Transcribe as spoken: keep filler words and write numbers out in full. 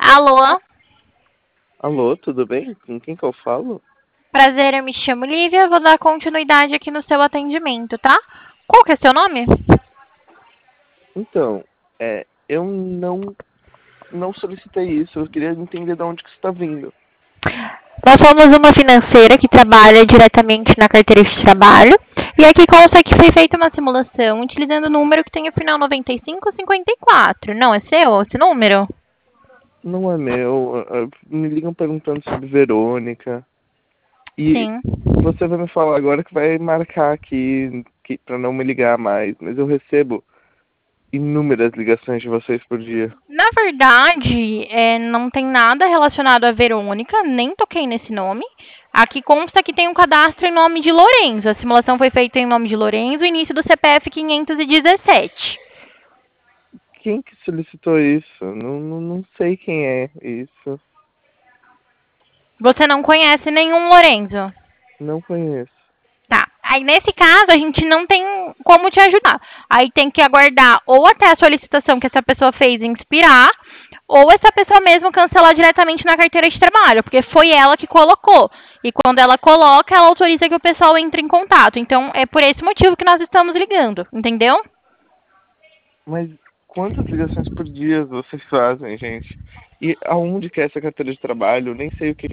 Alô? Alô, tudo bem? Com quem que eu falo? Prazer, eu me chamo Lívia, vou dar continuidade aqui no seu atendimento, tá? Qual que é seu nome? Então, é, eu não não solicitei isso. Eu queria entender de onde que está vindo. Nós somos uma financeira que trabalha diretamente na carteira de trabalho. E aqui consta que foi feita uma simulação utilizando o número que tem o final noventa e cinco cinquenta e quatro. Não é seu esse número? Não é meu. ah, ah, Me ligam perguntando sobre Verônica. E Sim. você vai me falar agora que vai marcar aqui que, para não me ligar mais. Mas eu recebo inúmeras ligações de vocês por dia. Na verdade, é, não tem nada relacionado a Verônica, nem toquei nesse nome. Aqui consta que tem um cadastro em nome de Lorenzo. A simulação foi feita em nome de Lorenzo, início do C P F quinhentos e dezessete. Quem que solicitou isso? Não, não, não sei quem é isso. Você não conhece nenhum Lorenzo? Não conheço. Tá. Aí, nesse caso, a gente não tem como te ajudar. Aí tem que aguardar ou até a solicitação que essa pessoa fez expirar, ou essa pessoa mesmo cancelar diretamente na carteira de trabalho, porque foi ela que colocou. E quando ela coloca, ela autoriza que o pessoal entre em contato. Então, é por esse motivo que nós estamos ligando, entendeu? Mas quantas ligações por dia vocês fazem, gente? E aonde que é essa carteira de trabalho? Eu nem sei o que